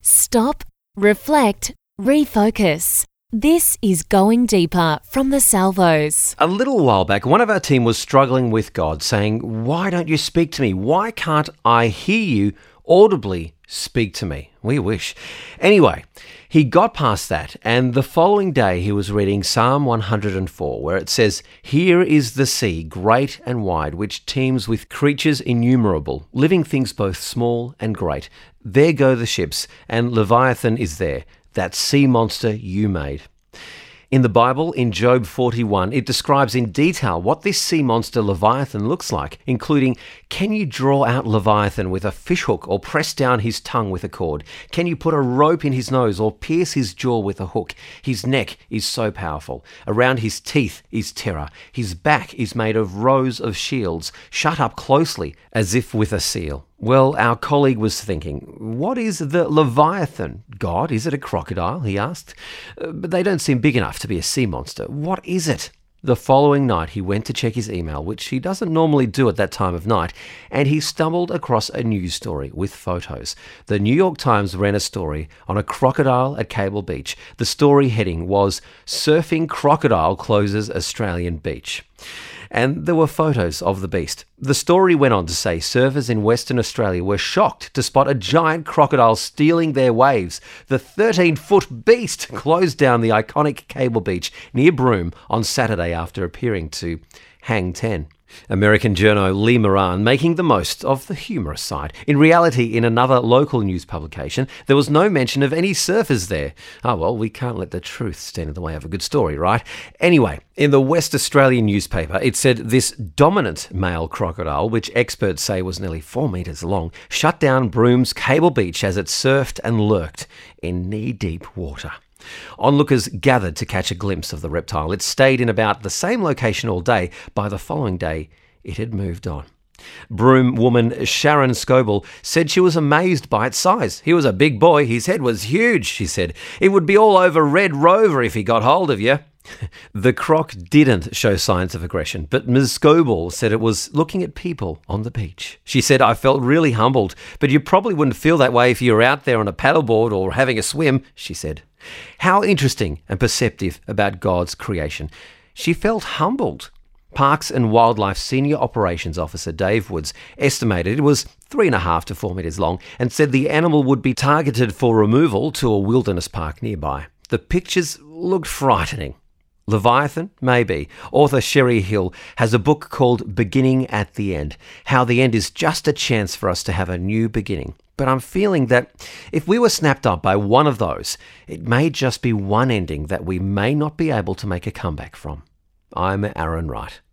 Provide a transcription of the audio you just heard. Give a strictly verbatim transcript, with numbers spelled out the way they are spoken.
Stop, reflect, refocus. This is Going Deeper from the Salvos. A little while back, one of our team was struggling with God, saying, "Why don't you speak to me? Why can't I hear you audibly speak to me?" We wish. Anyway, he got past that, and the following day he was reading Psalm one hundred four, where it says, "Here is the sea, great and wide, which teems with creatures innumerable, living things both small and great. There go the ships, and Leviathan is there, that sea monster you made." In the Bible, in Job forty-one, it describes in detail what this sea monster Leviathan looks like, including, can you draw out Leviathan with a fishhook or press down his tongue with a cord? Can you put a rope in his nose or pierce his jaw with a hook? His neck is so powerful. Around his teeth is terror. His back is made of rows of shields, shut up closely as if with a seal. Well, our colleague was thinking, what is the Leviathan? God, is it a crocodile? He asked. Uh, but they don't seem big enough to be a sea monster. What is it? The following night, he went to check his email, which he doesn't normally do at that time of night, and he stumbled across a news story with photos. The New York Times ran a story on a crocodile at Cable Beach. The story heading was, "Surfing Crocodile Closes Australian Beach." And there were photos of the beast. The story went on to say surfers in Western Australia were shocked to spot a giant crocodile stealing their waves. The thirteen-foot beast closed down the iconic Cable Beach near Broome on Saturday after appearing to hang ten. American journo Lee Moran making the most of the humorous side. In reality, in another local news publication, there was no mention of any surfers there. Oh well, we can't let the truth stand in the way of a good story, right? Anyway, in the West Australian newspaper, it said this dominant male crocodile, which experts say was nearly four metres long, shut down Broome's Cable Beach as it surfed and lurked in knee-deep water. Onlookers gathered to catch a glimpse of the reptile. It stayed in about the same location all day. By the following day, it had moved on. Broome woman Sharon Scoble said she was amazed by its size. "He was a big boy. His head was huge," she said. "It would be all over Red Rover if he got hold of you." The croc didn't show signs of aggression, but Miz Scoble said it was looking at people on the beach. She said, "I felt really humbled, but you probably wouldn't feel that way if you were out there on a paddleboard or having a swim," she said. How interesting and perceptive about God's creation. She felt humbled. Parks and Wildlife Senior Operations Officer Dave Woods estimated it was three and a half to four metres long and said the animal would be targeted for removal to a wilderness park nearby. The pictures looked frightening. Leviathan? Maybe. Author Sherry Hill has a book called Beginning at the End, how the end is just a chance for us to have a new beginning. But I'm feeling that if we were snapped up by one of those, it may just be one ending that we may not be able to make a comeback from. I'm Aaron Wright.